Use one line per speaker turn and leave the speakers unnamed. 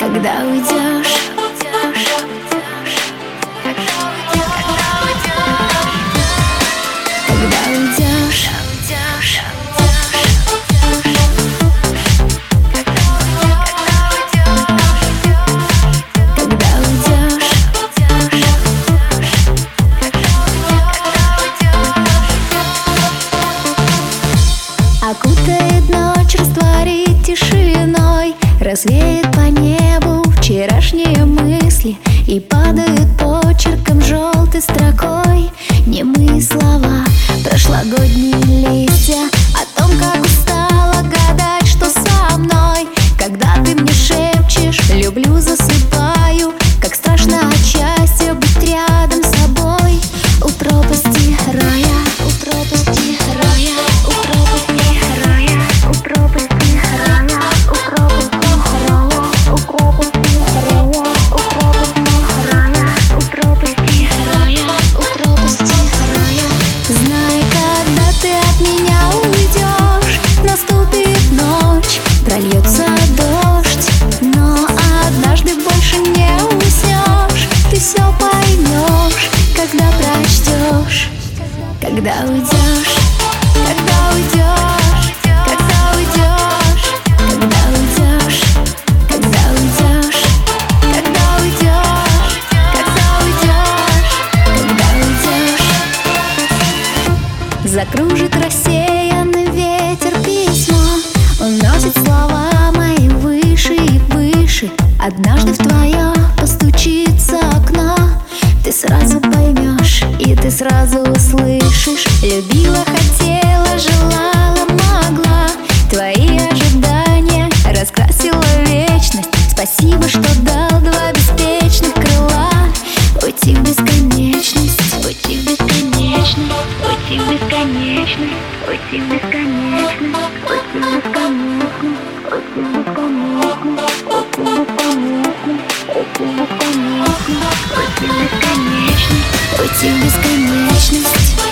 Когда уйдешь, когда уйдешь, когда уйдешь, окутает ночь, растворит тишиной, развеет по небу вчерашние мысли и падают почерком желтой строкой немые слова, прошлогодние листья о том, как устала гадать, что со мной. Когда ты мне шепчешь «люблю», засыпаю, как страшно от счастья быть рядом с тобой. У пропасти рая, у пропасти рая, у пропасти рая, у пропасти рая, у пропасти рая, у пропасти рая, у пропасти рая, у пропасти рая, у пропасти рая. Знай, когда ты от меня уйдешь, наступит ночь, прольется дождь, но однажды больше не уснешь. Ты все поймешь, когда прочтешь. Когда уйдешь, когда уйдешь, когда уйдешь, когда уйдешь, когда уйдешь, когда уйдешь, когда уйдешь, когда уйдешь. Закружит рассеянный ветер письмо, уносит слова мои выше и выше. Однажды в твое постучится окно, ты сразу поймешь и ты сразу услышишь. Любила, хотела, желала, могла, твои ожидания раскрасила вечность. Спасибо, что дал два беспечных крыла. Уйти в бесконечность, уйти в бесконечность, уйти в бесконечность, уйти в бесконечность, уйти в бесконечность, уйти в бесконечность, уйти в бесконечность, уйти в бесконечность, уйти в бесконечность, уйти в бесконечность.